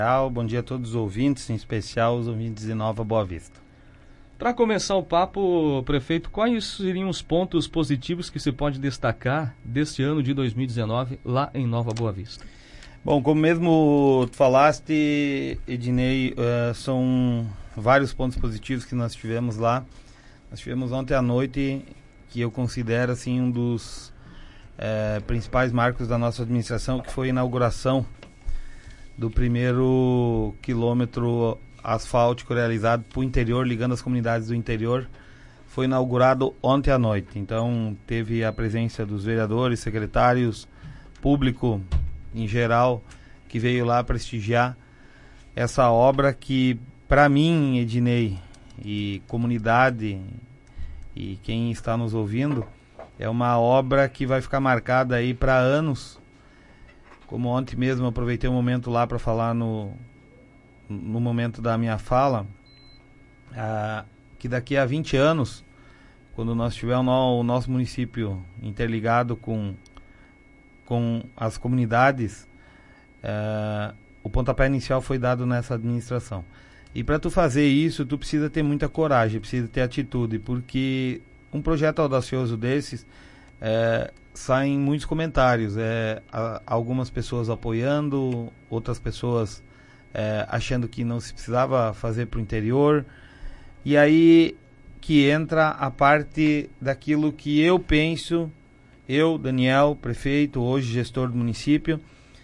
Bom dia a todos os ouvintes, em especial os ouvintes de Nova Boa Vista. Para começar o papo, prefeito, quais seriam os pontos positivos que se pode destacar deste ano de 2019 lá em Nova Boa Vista? Bom, como mesmo tu falaste, Ednei, são vários pontos positivos que nós tivemos lá. Nós tivemos ontem à noite, que eu considero assim, um dos principais marcos da nossa administração, que foi a inauguração do primeiro quilômetro asfáltico realizado para o interior, ligando as comunidades do interior. Foi inaugurado ontem à noite. Então teve a presença dos vereadores, secretários, público em geral, que veio lá prestigiar essa obra que, para mim, Ednei, e comunidade e quem está nos ouvindo, é uma obra que vai ficar marcada aí para anos. Como ontem mesmo eu aproveitei o momento lá para falar no momento da minha fala, que daqui a 20 anos, quando nós tivermos o nosso município interligado com as comunidades, o pontapé inicial foi dado nessa administração. E para tu fazer isso, tu precisa ter muita coragem, precisa ter atitude, porque um projeto audacioso desses, saem muitos comentários, algumas pessoas apoiando, outras pessoas achando que não se precisava fazer para o interior, e aí que entra a parte daquilo que eu penso, eu, Daniel, prefeito, hoje gestor do município.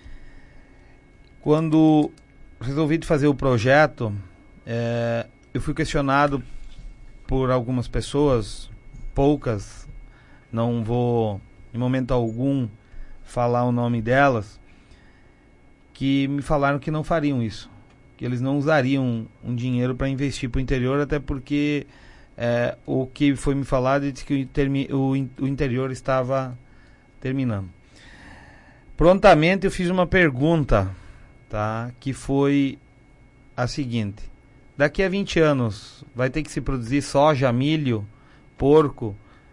Quando resolvi fazer o projeto, eu fui questionado por algumas pessoas, poucas, não vou em momento algum falar o nome delas, que me falaram que não fariam isso, que eles não usariam um dinheiro para investir para o interior, até porque o que foi me falado é que o interior estava terminando. Prontamente eu fiz uma pergunta, tá, que foi a seguinte: daqui a 20 anos vai ter que se produzir soja, milho, porco,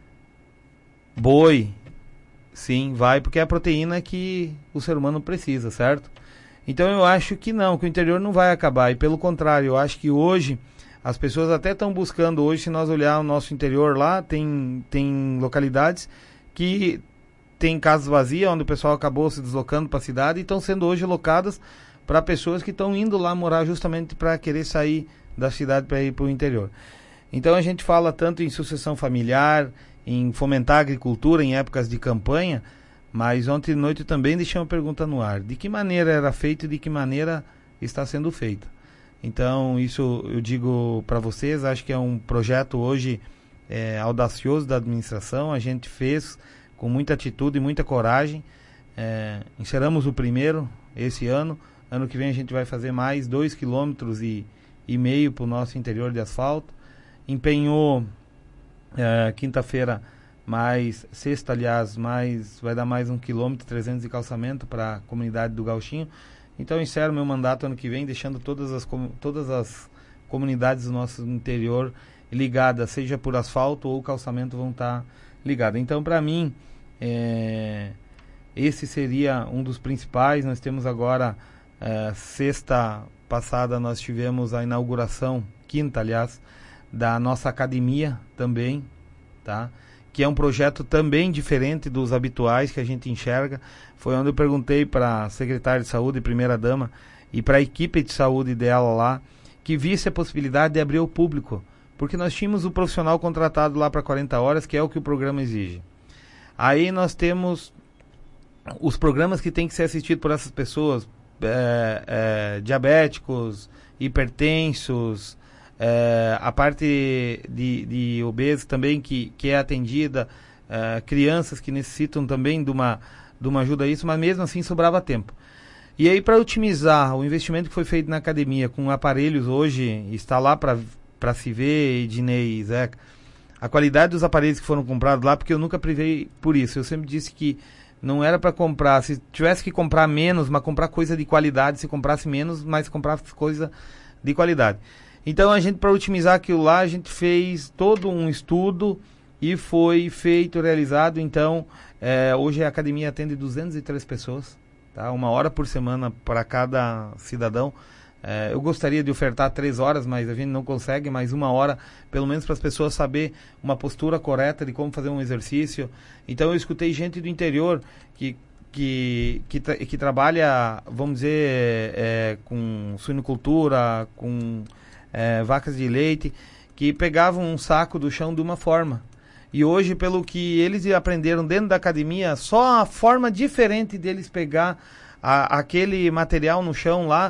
boi? Sim, vai, porque é a proteína que o ser humano precisa, certo? Então eu acho que não, que o interior não vai acabar, e pelo contrário, eu acho que hoje as pessoas até estão buscando, hoje, se nós olhar o nosso interior lá, tem localidades que tem casas vazias, onde o pessoal acabou se deslocando para a cidade, e estão sendo hoje locadas para pessoas que estão indo lá morar justamente para querer sair da cidade para ir para o interior. Então a gente fala tanto em sucessão familiar, em fomentar a agricultura em épocas de campanha, mas ontem de noite eu também deixei uma pergunta no ar: de que maneira era feito e de que maneira está sendo feita? Então isso eu digo para vocês, acho que é um projeto hoje audacioso da administração, a gente fez com muita atitude e muita coragem, encerramos o primeiro esse ano que vem a gente vai fazer mais 2,5 km para o nosso interior de asfalto, empenhou quinta-feira sexta, aliás, vai dar mais 1,3 km de calçamento para a comunidade do Gauchinho. Então eu encerro meu mandato ano que vem, deixando todas as comunidades do nosso interior ligadas, seja por asfalto ou calçamento, vão estar ligadas. Então, para mim, esse seria um dos principais. Nós temos agora, sexta passada, nós tivemos a inauguração, quinta, aliás, da nossa academia também, tá? Que é um projeto também diferente dos habituais que a gente enxerga. Foi onde eu perguntei para a secretária de saúde, primeira-dama, e para a equipe de saúde dela lá, que visse a possibilidade de abrir ao público, porque nós tínhamos o profissional contratado lá para 40 horas, que é o que o programa exige. Aí nós temos os programas que têm que ser assistidos por essas pessoas, diabéticos, hipertensos, a parte de obesos também que é atendida, crianças que necessitam também de uma ajuda a isso, mas mesmo assim sobrava tempo. E aí, para otimizar o investimento que foi feito na academia, com aparelhos hoje, está lá para se ver, Ednei e Zeca, a qualidade dos aparelhos que foram comprados lá, porque eu nunca privei por isso, eu sempre disse que não era para comprar, se tivesse que comprar menos, mas comprar coisa de qualidade, se comprasse menos, mas comprasse coisa de qualidade. Então a gente, para otimizar aquilo lá, a gente fez todo um estudo e foi feito, realizado. Então hoje a academia atende 203 pessoas, tá? 1 hora por semana para cada cidadão. Eu gostaria de ofertar 3 horas, mas a gente não consegue, mas 1 hora, pelo menos para as pessoas saber uma postura correta de como fazer um exercício. Então eu escutei gente do interior que trabalha, vamos dizer, com suinocultura, com vacas de leite, que pegavam um saco do chão de uma forma. E hoje, pelo que eles aprenderam dentro da academia, só a forma diferente deles pegar aquele material no chão lá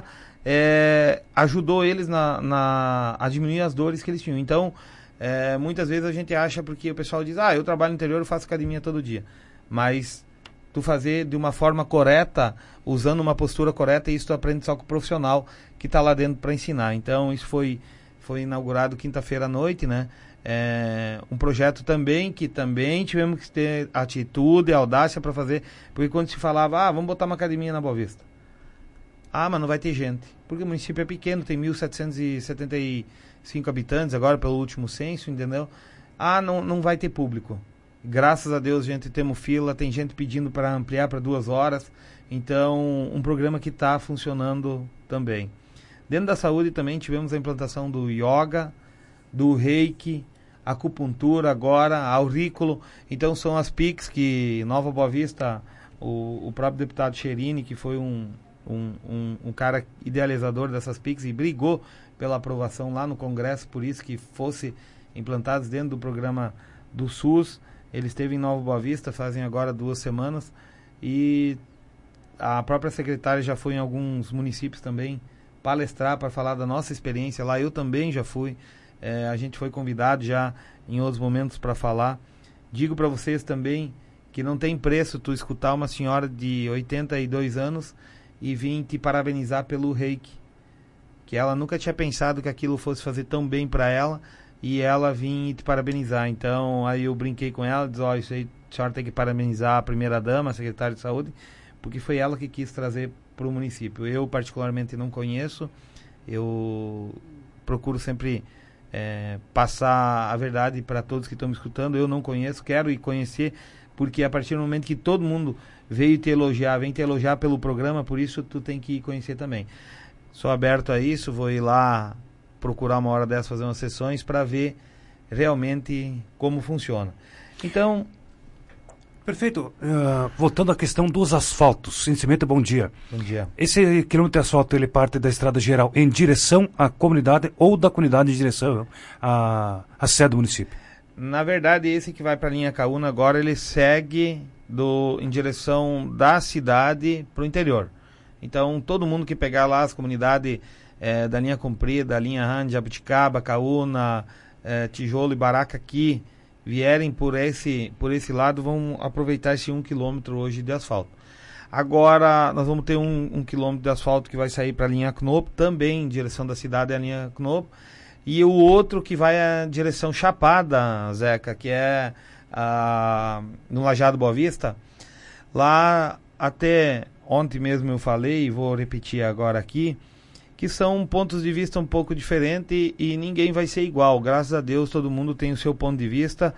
ajudou eles a diminuir as dores que eles tinham. Então, muitas vezes a gente acha, porque o pessoal diz, eu trabalho no interior, eu faço academia todo dia. Mas tu fazer de uma forma correta, usando uma postura correta, isso tu aprende só com o profissional que está lá dentro para ensinar. Então, isso foi inaugurado quinta-feira à noite, né? Um projeto também que também tivemos que ter atitude e audácia para fazer, porque quando se falava, vamos botar uma academia na Boa Vista, mas não vai ter gente, porque o município é pequeno, tem 1.775 habitantes agora pelo último censo, entendeu? Não vai ter público. Graças a Deus, gente, temos fila, tem gente pedindo para ampliar para 2 horas, então um programa que está funcionando também. Dentro da saúde também tivemos a implantação do yoga, do reiki, acupuntura agora, aurículo. Então são as PICs que Nova Boa Vista, o próprio deputado Cherini, que foi um cara idealizador dessas PICs e brigou pela aprovação lá no Congresso, por isso que fosse implantados dentro do programa do SUS. Ele esteve em Nova Boa Vista, fazem agora 2 semanas, e a própria secretária já foi em alguns municípios também palestrar para falar da nossa experiência lá. Eu também já fui. A gente foi convidado já em outros momentos para falar. Digo para vocês também que não tem preço tu escutar uma senhora de 82 anos e vir te parabenizar pelo reiki, que ela nunca tinha pensado que aquilo fosse fazer tão bem para ela, e ela vir te parabenizar. Então aí eu brinquei com ela, disse, isso aí a senhora tem que parabenizar a primeira-dama, a secretária de saúde, porque foi ela que quis trazer para o município. Eu particularmente não conheço, eu procuro sempre passar a verdade para todos que estão me escutando. Eu não conheço, quero ir conhecer, porque a partir do momento que todo mundo vem te elogiar pelo programa, por isso tu tem que ir conhecer também. Sou aberto a isso, vou ir lá procurar uma hora dessa, fazer umas sessões para ver realmente como funciona. Então... Perfeito. Voltando à questão dos asfaltos. Cimento, bom dia. Bom dia. Esse quilômetro de asfalto, ele parte da estrada geral em direção à comunidade ou da comunidade em direção à sede do município? Na verdade, esse que vai para a linha Caúna agora, ele segue em direção da cidade para o interior. Então, todo mundo que pegar lá as comunidades da linha comprida, linha Rand, Jabuticaba, Caúna, Tijolo e Baraca, que vierem por esse lado, vão aproveitar esse 1 quilômetro hoje de asfalto. Agora nós vamos ter um quilômetro de asfalto que vai sair para a linha Knoop, também em direção da cidade, a linha Knoop, e o outro que vai à direção Chapada, Zeca, que é no Lajeado Boa Vista. Lá até ontem mesmo eu falei, e vou repetir agora aqui, que são pontos de vista um pouco diferentes e ninguém vai ser igual. Graças a Deus, todo mundo tem o seu ponto de vista.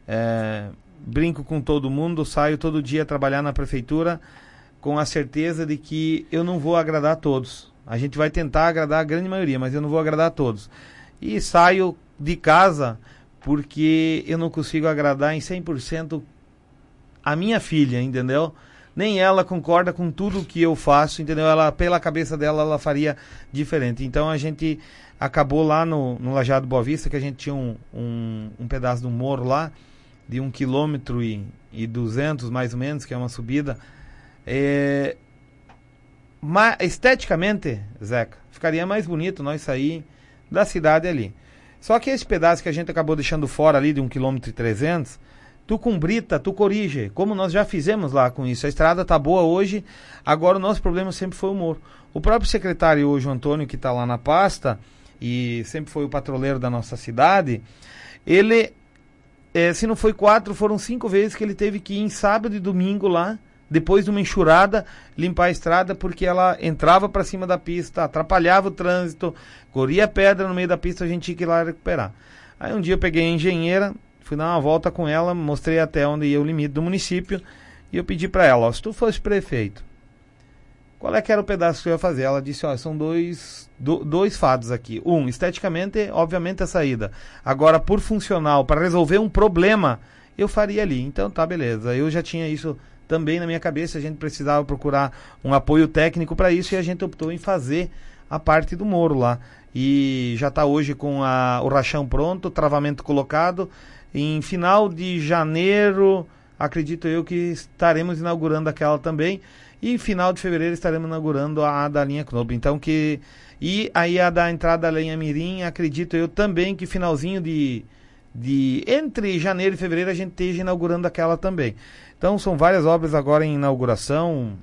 Brinco com todo mundo, saio todo dia trabalhar na prefeitura com a certeza de que eu não vou agradar a todos. A gente vai tentar agradar a grande maioria, mas eu não vou agradar a todos. E saio de casa porque eu não consigo agradar em 100% a minha filha, entendeu? Nem ela concorda com tudo que eu faço, entendeu? Ela, pela cabeça dela, ela faria diferente. Então a gente acabou lá no Lajeado Boa Vista, que a gente tinha um pedaço de um morro lá, de 1,2 km mais ou menos, que é uma subida. Mas esteticamente, Zeca, ficaria mais bonito nós sair da cidade ali. Só que esse pedaço que a gente acabou deixando fora ali de 1,3 km, tu com brita, tu corrige, como nós já fizemos lá com isso. A estrada tá boa hoje, agora o nosso problema sempre foi o morro. O próprio secretário hoje, o Antônio, que está lá na pasta, e sempre foi o patrulheiro da nossa cidade, ele, se não foi 4, foram 5 vezes que ele teve que ir em sábado e domingo lá, depois de uma enxurrada, limpar a estrada, porque ela entrava para cima da pista, atrapalhava o trânsito, corria pedra no meio da pista, a gente tinha que ir lá recuperar. Aí um dia eu peguei a engenheira, fui dar uma volta com ela, mostrei até onde ia o limite do município, e eu pedi para ela, se tu fosse prefeito, Qual é que era o pedaço que eu ia fazer? Ela disse, ó, são dois fatos aqui. Esteticamente, obviamente a saída. Agora, por funcional, para resolver um problema, eu faria ali. Então, tá, beleza. Eu já tinha isso também na minha cabeça, a gente precisava procurar um apoio técnico para isso e a gente optou em fazer a parte do muro lá. E já está hoje com o rachão pronto, o travamento colocado. Em final de janeiro, acredito eu que estaremos inaugurando aquela também. E em final de fevereiro estaremos inaugurando a da linha Knob. Então e aí a da entrada da linha Mirim, acredito eu também que finalzinho de entre janeiro e fevereiro a gente esteja inaugurando aquela também. Então são várias obras agora em inauguração,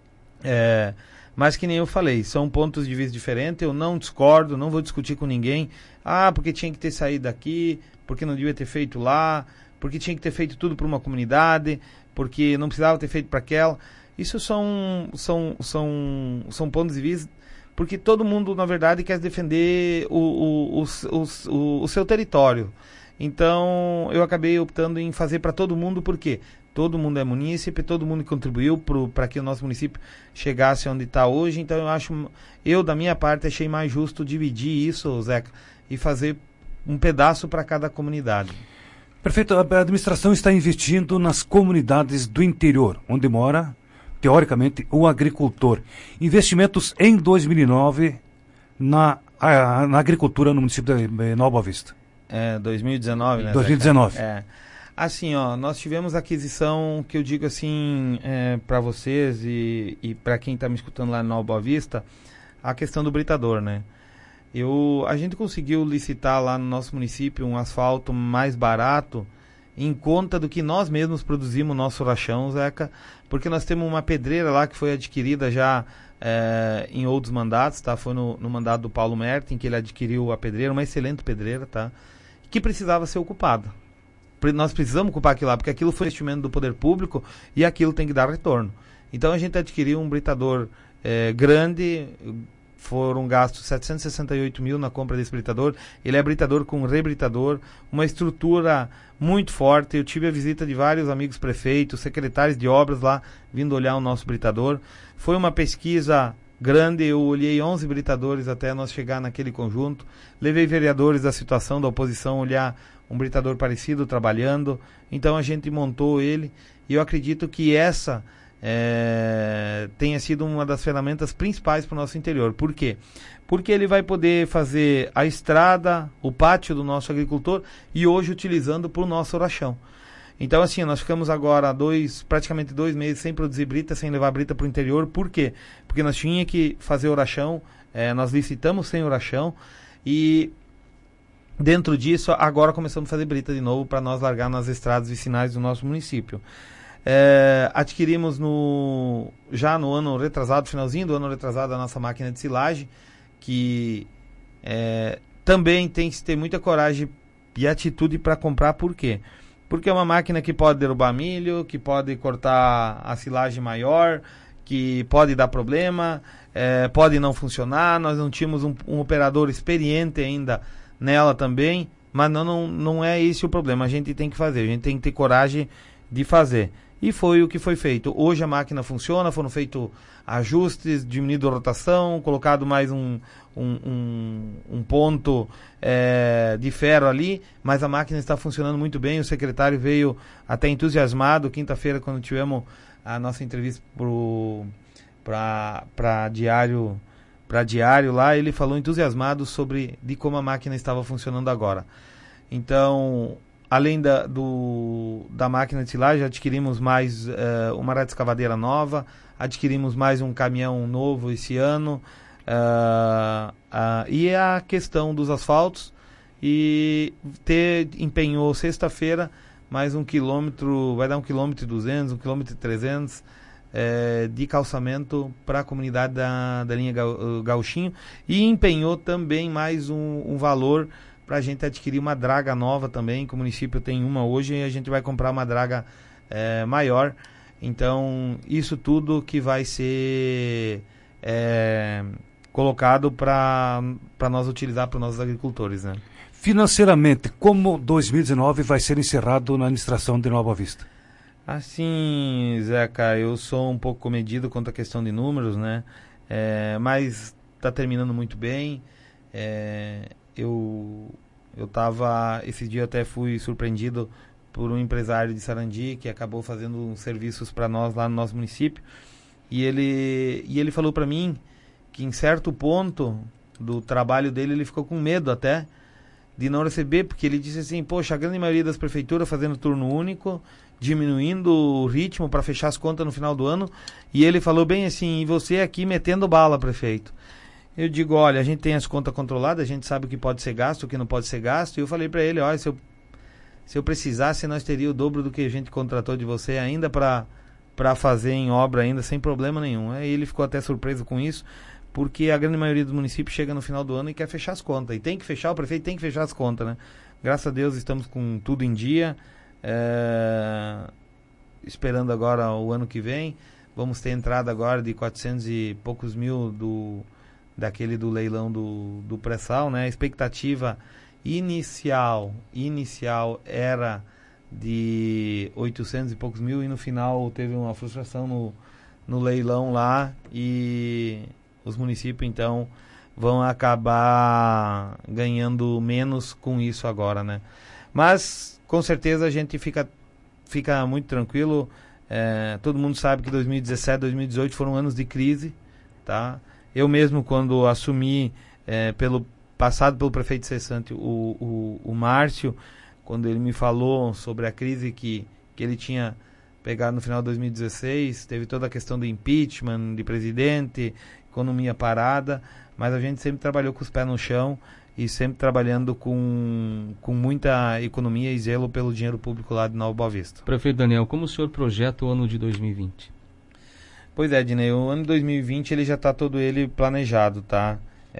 mas que nem eu falei, são pontos de vista diferentes, eu não discordo, não vou discutir com ninguém, porque tinha que ter saído daqui, porque não devia ter feito lá, porque tinha que ter feito tudo para uma comunidade, porque não precisava ter feito para aquela. Isso são pontos de vista, porque todo mundo, na verdade, quer defender o seu território. Então, eu acabei optando em fazer para todo mundo, porque todo mundo é munícipe, todo mundo contribuiu para que o nosso município chegasse onde está hoje. Então, da minha parte, achei mais justo dividir isso, Zeca, e fazer um pedaço para cada comunidade. Prefeito, a administração está investindo nas comunidades do interior, onde mora, teoricamente, o agricultor. Investimentos em 2009 na agricultura no município de Nova Boa Vista. 2019, né? 2019. Assim, nós tivemos aquisição, que eu digo assim, para vocês e para quem está me escutando lá em Nova Boa Vista, a questão do britador, né? A gente conseguiu licitar lá no nosso município um asfalto mais barato, em conta do que nós mesmos produzimos nosso rachão, Zeca, porque nós temos uma pedreira lá que foi adquirida já em outros mandatos, tá? Foi no mandato do Paulo Merten que ele adquiriu a pedreira, uma excelente pedreira, tá? Que precisava ser ocupada. Nós precisamos ocupar aquilo lá, porque aquilo foi investimento do poder público e aquilo tem que dar retorno. Então a gente adquiriu um britador grande, foram gastos 768 mil na compra desse britador. Ele é britador com rebritador, uma estrutura muito forte. Eu tive a visita de vários amigos prefeitos, secretários de obras lá, vindo olhar o nosso britador. Foi uma pesquisa grande, eu olhei 11 britadores até nós chegar naquele conjunto. Levei vereadores da situação da oposição olhar um britador parecido trabalhando. Então a gente montou ele e eu acredito que essa tenha sido uma das ferramentas principais para o nosso interior. Por quê? Porque ele vai poder fazer a estrada, o pátio do nosso agricultor e hoje utilizando para o nosso rachão. Então assim, nós ficamos agora praticamente 2 meses sem produzir brita, sem levar brita para o interior. Por quê? Porque nós tínhamos que fazer o rachão, nós licitamos sem o rachão e dentro disso agora começamos a fazer brita de novo para nós largar nas estradas vicinais do nosso município. Adquirimos já no ano retrasado, finalzinho do ano retrasado, a nossa máquina de silagem, que também tem que ter muita coragem e atitude para comprar. Por quê? Porque é uma máquina que pode derrubar milho, que pode cortar a silagem maior, que pode dar problema, pode não funcionar. Nós não tínhamos um operador experiente ainda nela também, mas não é esse o problema. A gente tem que fazer, a gente tem que ter coragem de fazer. E foi o que foi feito. Hoje a máquina funciona, foram feitos ajustes, diminuído a rotação, colocado mais um ponto de ferro ali, mas a máquina está funcionando muito bem. O secretário veio até entusiasmado, quinta-feira, quando tivemos a nossa entrevista para diário lá, ele falou entusiasmado de como a máquina estava funcionando agora. Então, além da máquina de silagem, adquirimos mais uma reta escavadeira nova, adquirimos mais um caminhão novo esse ano, e a questão dos asfaltos, e empenhou sexta-feira mais 1 quilômetro, vai dar 1,2 km, 1,3 km de calçamento para a comunidade da linha Gauchinho, e empenhou também mais um valor para a gente adquirir uma draga nova também, que o município tem uma hoje, e a gente vai comprar uma draga maior. Então, isso tudo que vai ser colocado para nós utilizar para os nossos agricultores, né? Financeiramente, como 2019 vai ser encerrado na administração de Nova Vista? Assim, Zeca, eu sou um pouco comedido quanto à questão de números, né? Mas está terminando muito bem. Eu tava, esse dia até fui surpreendido por um empresário de Sarandi que acabou fazendo serviços para nós lá no nosso município. E ele falou para mim que em certo ponto do trabalho dele ele ficou com medo até de não receber, porque ele disse assim, poxa, a grande maioria das prefeituras fazendo turno único, diminuindo o ritmo para fechar as contas no final do ano, e ele falou bem assim, e você aqui metendo bala, prefeito. Eu digo, olha, a gente tem as contas controladas, a gente sabe o que pode ser gasto, o que não pode ser gasto, e eu falei para ele, olha, se eu precisasse, nós teria o dobro do que a gente contratou de você ainda para fazer em obra ainda, sem problema nenhum. Aí ele ficou até surpreso com isso, porque a grande maioria dos municípios chega no final do ano e quer fechar as contas. E tem que fechar, o prefeito tem que fechar as contas, né? Graças a Deus estamos com tudo em dia. Esperando agora o ano que vem. Vamos ter entrada agora de 400 e poucos mil daquele do leilão do pré-sal, né? A expectativa inicial era de 800 e poucos mil e no final teve uma frustração no leilão lá e os municípios então vão acabar ganhando menos com isso agora, né? Mas com certeza a gente fica muito tranquilo. Todo mundo sabe que 2017, 2018 foram anos de crise, tá? Eu mesmo quando assumi passado pelo prefeito cessante, o Márcio, quando ele me falou sobre a crise que ele tinha pegado no final de 2016, teve toda a questão do impeachment, de presidente, economia parada, mas a gente sempre trabalhou com os pés no chão e sempre trabalhando com muita economia e zelo pelo dinheiro público lá de Nova Boa Vista. Prefeito Daniel, como o senhor projeta o ano de 2020? Pois é, Dinei, o ano de 2020 ele já está todo ele planejado, tá?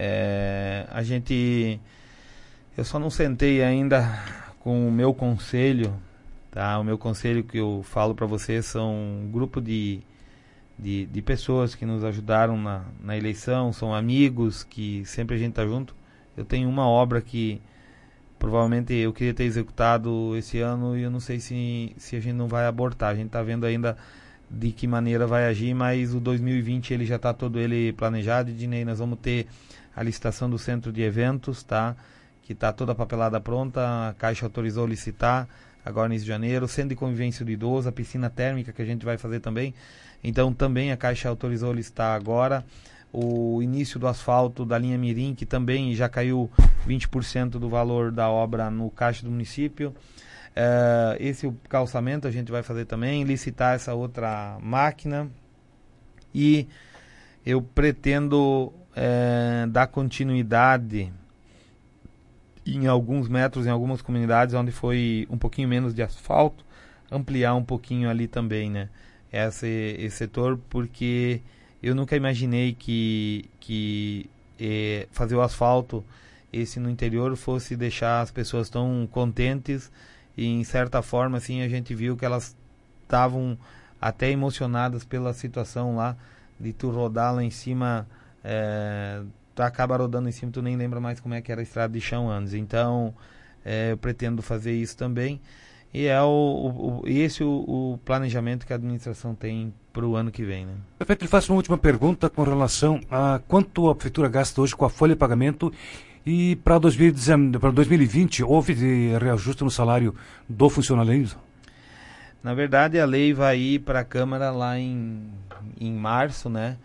Eu só não sentei ainda com o meu conselho, tá? O meu conselho que eu falo para vocês são um grupo de pessoas que nos ajudaram na eleição, são amigos que sempre a gente tá junto. Eu tenho uma obra que provavelmente eu queria ter executado esse ano e eu não sei se a gente não vai abortar. A gente tá vendo ainda de que maneira vai agir, mas o 2020 ele já tá todo ele planejado. E Dinei, nós vamos ter a licitação do centro de eventos, tá? Que tá toda a papelada pronta, a Caixa autorizou licitar agora no início de janeiro, centro de convivência do idoso, a piscina térmica que a gente vai fazer também. Então também a Caixa autorizou licitar agora. O início do asfalto da linha Mirim, que também já caiu 20% do valor da obra no caixa do município. Esse calçamento a gente vai fazer também, licitar essa outra máquina. E eu pretendo dar continuidade em alguns metros, em algumas comunidades onde foi um pouquinho menos de asfalto, ampliar um pouquinho ali também, né? Esse setor, porque eu nunca imaginei que fazer o asfalto esse no interior fosse deixar as pessoas tão contentes e em certa forma assim a gente viu que elas estavam até emocionadas pela situação lá de tu rodar lá em cima, tu acaba rodando em cima, tu nem lembra mais como é que era a estrada de chão antes. Então eu pretendo fazer isso também. E esse o planejamento que a administração tem para o ano que vem, né? Prefeito, ele faz uma última pergunta com relação a quanto a prefeitura gasta hoje com a folha de pagamento e para 2020 houve reajuste no salário do funcionalismo? Na verdade, a lei vai ir para a Câmara lá em março, né?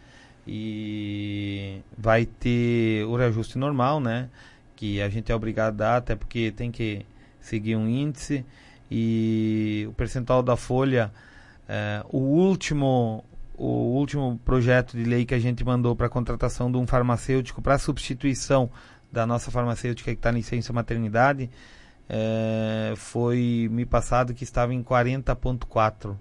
E vai ter o reajuste normal, né? Que a gente é obrigado a dar, até porque tem que seguir um índice. E o percentual da folha, o último projeto de lei que a gente mandou para a contratação de um farmacêutico para substituição da nossa farmacêutica que está em licença maternidade, foi me passado que estava em 40,4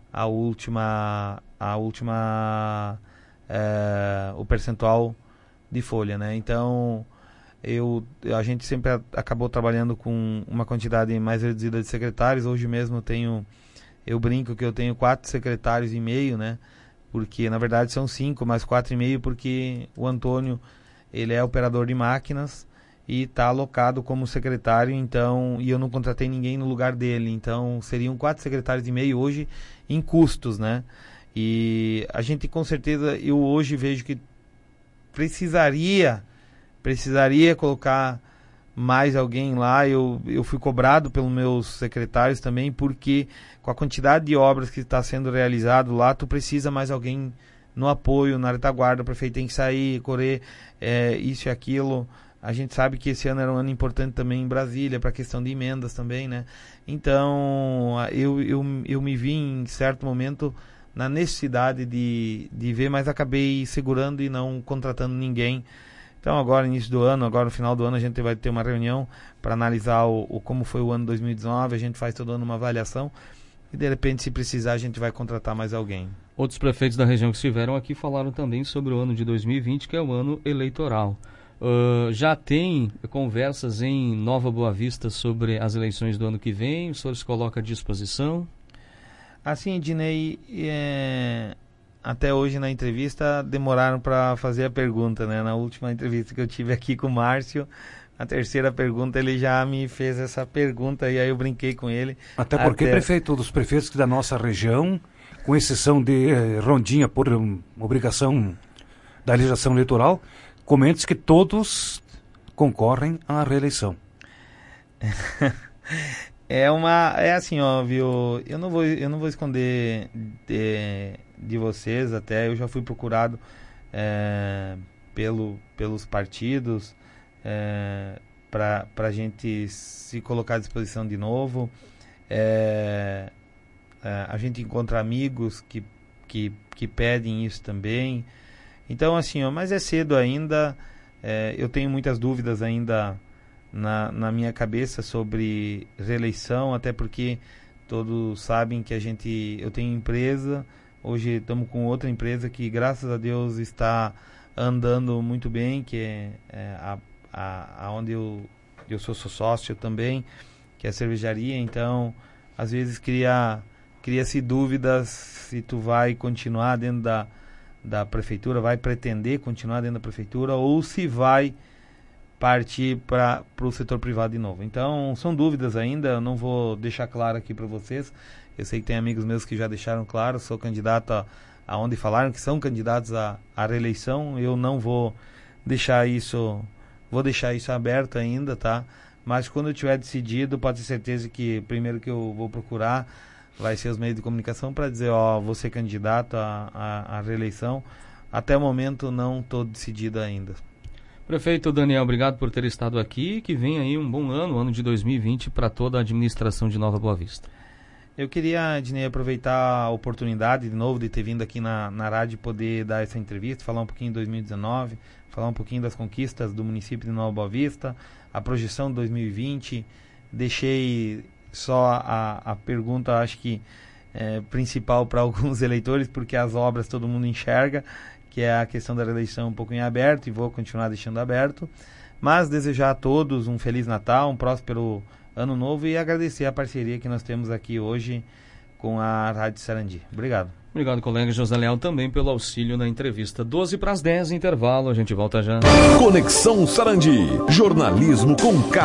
o percentual de folha, né? Então a gente sempre acabou trabalhando com uma quantidade mais reduzida de secretários. Hoje mesmo eu brinco que eu tenho 4 secretários e meio, né? Porque na verdade são 5, mais 4,5, porque o Antônio, ele é operador de máquinas e está alocado como secretário, então, e eu não contratei ninguém no lugar dele, então seriam 4 secretários e meio hoje em custos, né? E a gente com certeza, eu hoje vejo que precisaria colocar mais alguém lá. Eu fui cobrado pelos meus secretários também, porque com a quantidade de obras que está sendo realizado lá, tu precisa mais alguém no apoio, na retaguarda. O prefeito tem que sair, correr, isso e aquilo. A gente sabe que esse ano era um ano importante também em Brasília, para a questão de emendas também, né? Então, eu me vi em certo momento na necessidade de ver, mas acabei segurando e não contratando ninguém. Então, agora, início do ano, agora no final do ano, a gente vai ter uma reunião para analisar como foi o ano 2019, a gente faz todo ano uma avaliação e, de repente, se precisar, a gente vai contratar mais alguém. Outros prefeitos da região que estiveram aqui falaram também sobre o ano de 2020, que é o ano eleitoral. Já tem conversas em Nova Boa Vista sobre as eleições do ano que vem? O senhor se coloca à disposição? Assim, Ednei, até hoje na entrevista demoraram para fazer a pergunta, né? Na última entrevista que eu tive aqui com o Márcio, a terceira pergunta, ele já me fez essa pergunta e aí eu brinquei com ele. Até porque, prefeito, dos prefeitos da nossa região, com exceção de Rondinha por obrigação da legislação eleitoral, comenta que todos concorrem à reeleição. É assim, ó, viu? Eu não vou esconder de vocês, até eu já fui procurado pelos partidos para a gente se colocar à disposição de novo. A gente encontra amigos que pedem isso também. Então, assim, ó, mas é cedo ainda. Eu tenho muitas dúvidas ainda na minha cabeça sobre reeleição, até porque todos sabem que eu tenho empresa. Hoje estamos com outra empresa que, graças a Deus, está andando muito bem, que é onde eu sou sócio também, que é a cervejaria. Então, às vezes cria-se dúvidas se tu vai continuar dentro da prefeitura, vai pretender continuar dentro da prefeitura, ou se vai partir para o setor privado de novo. Então, são dúvidas ainda, eu não vou deixar claro aqui para vocês. Eu sei que tem amigos meus que já deixaram claro, sou candidato aonde falaram que são candidatos à reeleição. Eu não vou deixar isso, aberto ainda, tá? Mas quando eu tiver decidido, pode ter certeza que primeiro que eu vou procurar vai ser os meios de comunicação para dizer, vou ser candidato à reeleição. Até o momento não estou decidido ainda. Prefeito Daniel, obrigado por ter estado aqui. Que venha aí um bom ano de 2020 para toda a administração de Nova Boa Vista. Eu queria, Ednei, aproveitar a oportunidade de novo de ter vindo aqui na rádio e poder dar essa entrevista, falar um pouquinho de 2019, falar um pouquinho das conquistas do município de Nova Boa Vista, a projeção de 2020. Deixei só a pergunta, acho que principal para alguns eleitores, porque as obras todo mundo enxerga, que é a questão da reeleição um pouco em aberto, e vou continuar deixando aberto. Mas desejar a todos um Feliz Natal, um próspero Ano Novo e agradecer a parceria que nós temos aqui hoje com a Rádio Sarandi. Obrigado. Obrigado, colega José Leal, também pelo auxílio na entrevista. 12 para as 10, intervalo, a gente volta já. Conexão Sarandi, jornalismo com